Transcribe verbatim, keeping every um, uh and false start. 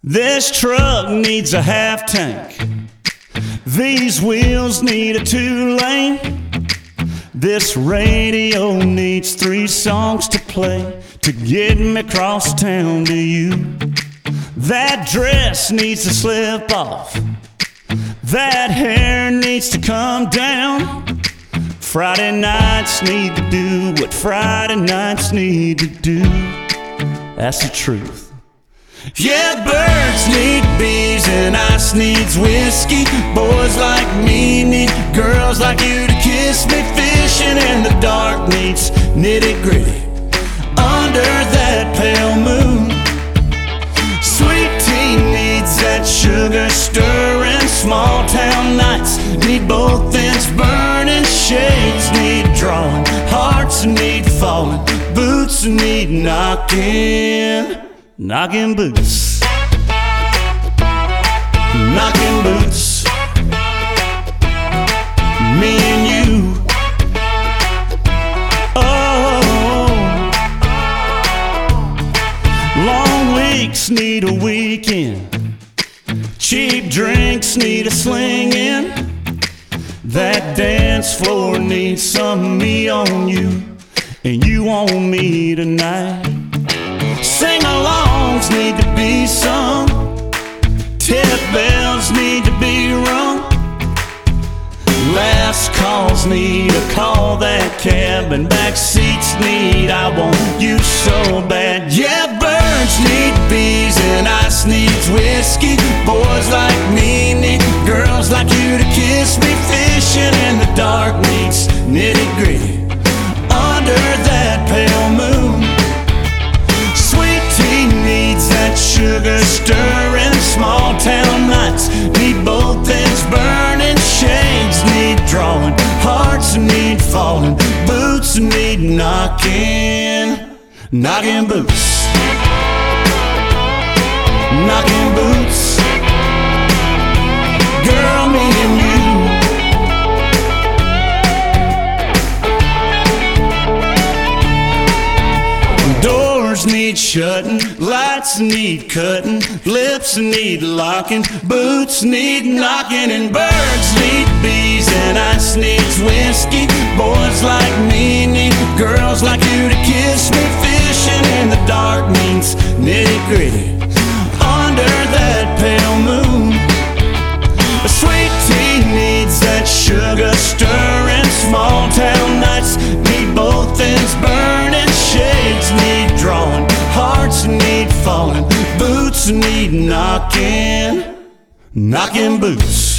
This truck needs a half tank. These wheels need a two-lane. This radio needs three songs to play to get me across town to you. That dress needs to slip off. That hair needs to come down. Friday nights need to do what Friday nights need to do. That's the truth. Yeah, birds need bees and ice needs whiskey. Boys like me need girls like you to kiss me. Fishing in the dark needs nitty-gritty under that pale moon. Sweet tea needs that sugar stirring. Small town nights need both ends burning. Shades need drawing, hearts need falling, boots need knocking. Knocking boots, knocking boots, me and you. Oh, long weeks need a weekend. Cheap drinks need a sling-in. That dance floor needs some me on you, and you on me tonight. Sing-alongs need to be sung. Tip bells need to be rung. Last calls need a call that cab, and back seats need I want you so bad. Yeah, birds need bees and ice needs whiskey. Boys like me need girls like you to kiss me. Fishing in the dark needs nitty-gritty under that pale moon. Sugar stirring, small town nights need both ends burning. Shades need drawing, hearts need falling, boots need knocking. Knocking boots, knocking boots, girl, me and you. Doors need shutting, lights need cutting, lips need locking, boots need knocking, and birds need bees and ice needs whiskey. Boys like me need girls like you to kiss me. Fishing in the dark means nitty-gritty under that pale moon. A sweet tea needs that sugar stirring. Small town nights need both ends burning. Shades need drawing, hearts need falling, boots need knocking. Knocking boots.